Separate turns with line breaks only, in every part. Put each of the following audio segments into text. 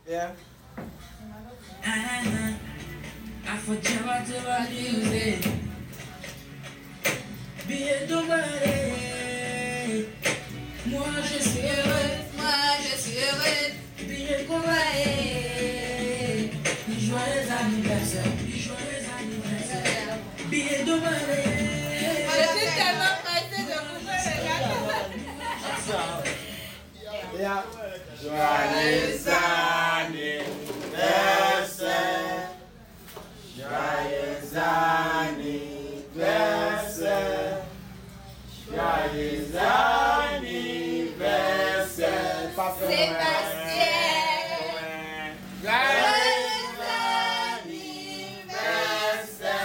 Yeah.
I forgot to music. Billet de balai. Moi je suis heureux, billet de balai. Joyeux anniversaire, billet de balai.
Je suis tellement pressée de vous regarder.
Yeah. Joyeux anniversaire. Joyeux anniversaire. Joyeux anniversaire.
Sébastien.
Joyeux anniversaire.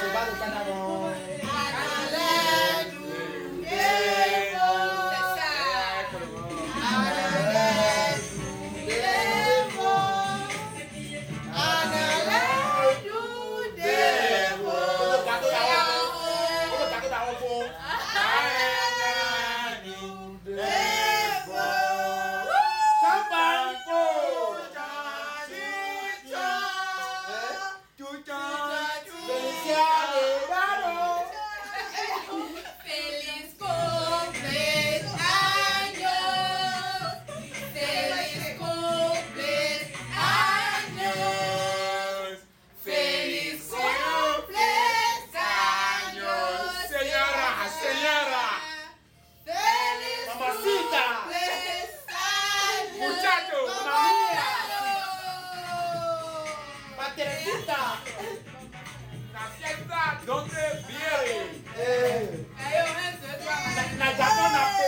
Feliz cumpleaños. Feliz cumpleaños. Feliz cumpleaños.
Señora.
Feliz
Mamacita.
cumpleaños.
Muchacho,
Mamá.
Paterecita. La fiesta donde viene.
Aí eu rezo, eu tô
Na Japona